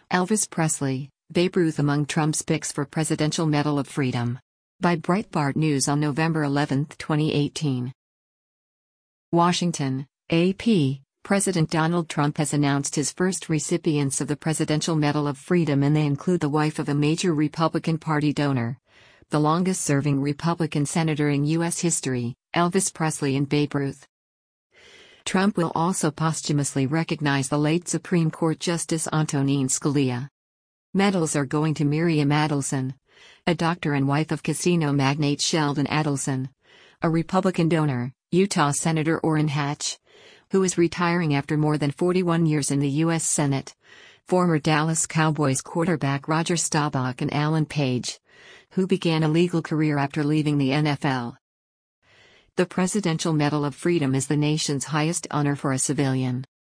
Elvis Presley, Babe Ruth among Trump's picks for Presidential Medal of Freedom. By Breitbart News on November 11, 2018. Washington, AP. President Donald Trump has announced his first recipients of the Presidential Medal of Freedom, and they include the wife of a major Republican Party donor, the longest-serving Republican senator in U.S. history, Elvis Presley, and Babe Ruth. Trump will also posthumously recognize the late Supreme Court Justice Antonin Scalia. Medals are going to Miriam Adelson, a doctor and wife of casino magnate Sheldon Adelson, a Republican donor, Utah Senator Orrin Hatch, who is retiring after more than 41 years in the U.S. Senate, former Dallas Cowboys quarterback Roger Staubach, and Alan Page, who began a legal career after leaving the NFL. The Presidential Medal of Freedom is the nation's highest honor for a civilian.